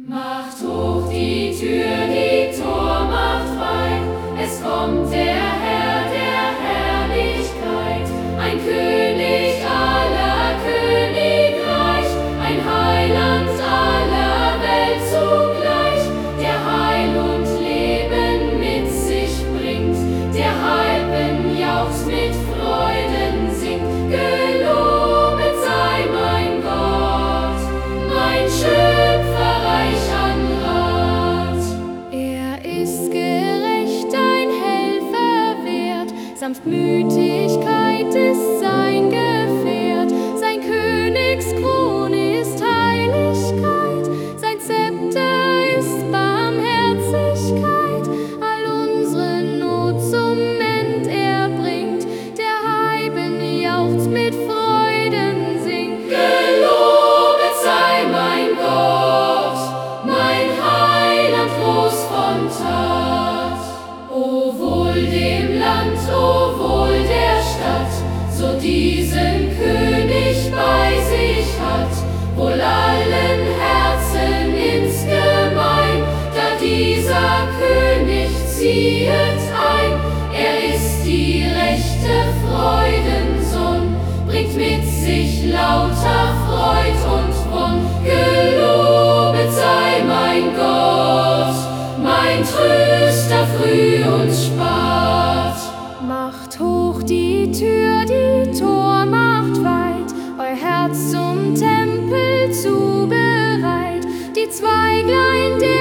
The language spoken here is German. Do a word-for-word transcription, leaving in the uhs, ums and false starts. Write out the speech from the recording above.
Macht hoch die Tür, die Tor macht weit, es kommt der Herr der Herrlichkeit, ein König aller Königreich, ein Heiland aller Welt zugleich, der Heil und Leben mit sich bringt, der Halben jauchzt mit Freuden singt. Gelobet sei mein Gott, mein Schöpfer reich an Rat. Er ist gerecht, ein Helfer wert, Sanftmütigkeit ist sein Gefährt, sein Königskron ist Heiligkeit, sein Zepter ist Barmherzigkeit, all unsere Not zum End er bringt, der Heiben jauchzt mit Freuden singt. Gelobet sei mein Gott, mein Heiland groß von Tat. O wohl dem Land, o wohl der Stadt, so diesen König bei sich hat, wohl allen Herzen insgemein, da dieser König ziehet ein. Er ist die rechte Freudensohn, bringt mit sich lauter Freud und Wonn. Gelobet sei mein Gott, mein Tröster früh und spat. Macht hoch die Tür, die Tor macht weit, euer Herz zum Tempel zubereit, die Zweiglein der